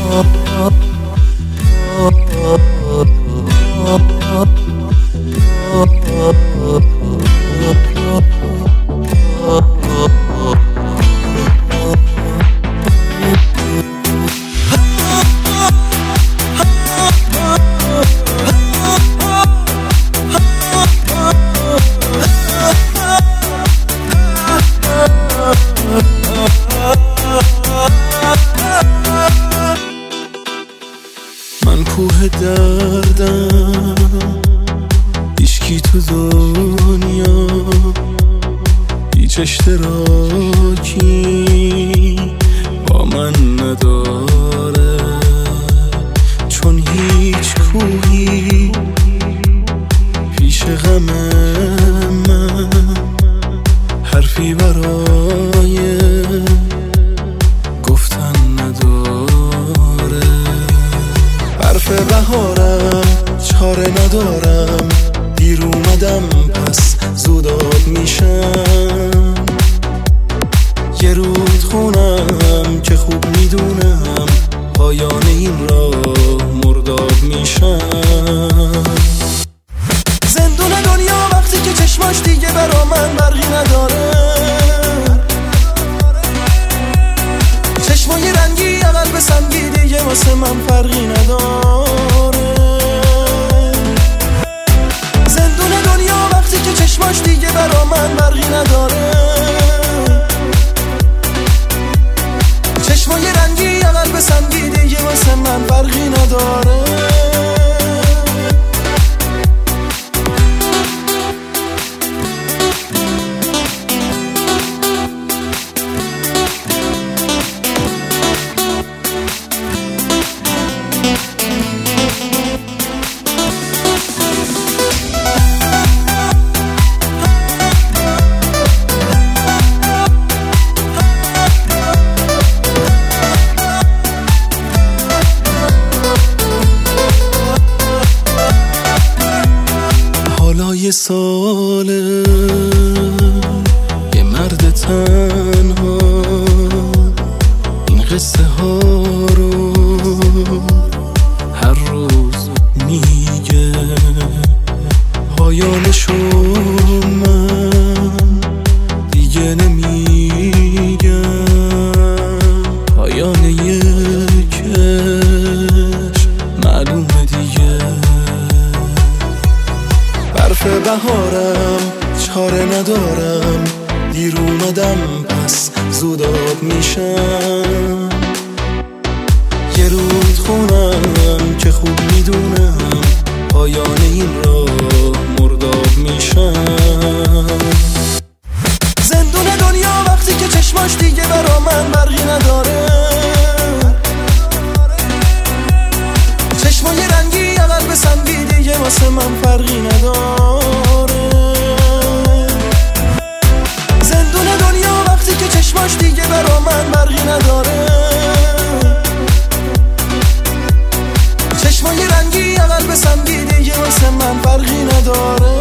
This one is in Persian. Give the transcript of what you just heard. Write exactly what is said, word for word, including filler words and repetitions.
من کوه دردم، هیچکی تو دنیا هیچ اشتراکی با من نداره، چون هیچ کوهی پیش غم من حرفی برای گفتن نداره. حرف بهارم چاره ندارم، دیر اومدم پس زوداد میشم. یه رود خونم که خوب میدونم پایان این راه مرداد میشم. زندون دنیا وقتی که چشماش دیگه برا من برقی نداره، چشمای رنگی قلب سنگی دیگه واسه من فرقی نداره. زندون دنیا وقتی که چشماش دیگه برا من برقی نداره، چشمای رنگی قلب سنگی دیگه واسه من فرقی نداره. یه ساله یه مرد تنها این قصه ها رو هر روز میگه. پایانشو من دیگه نمیگم، پایان یکش معلومه دیگه. حرف بهارم چاره ندارم، دیر اومدم پس زوداد میشم. یه رود خونم که خوب میدونم پایان این راه مرداد میشم. زندون دنیا وقتی که چشماش دیگه برا من برقی نداره، چشمای رنگی قلب سنگی دیگه واسه من فرقی نداره. زندون دنیا وقتی که چشماش دیگه برا من برقی نداره، چشمای رنگی قلب سنگی دیگه واسه من فرقی نداره.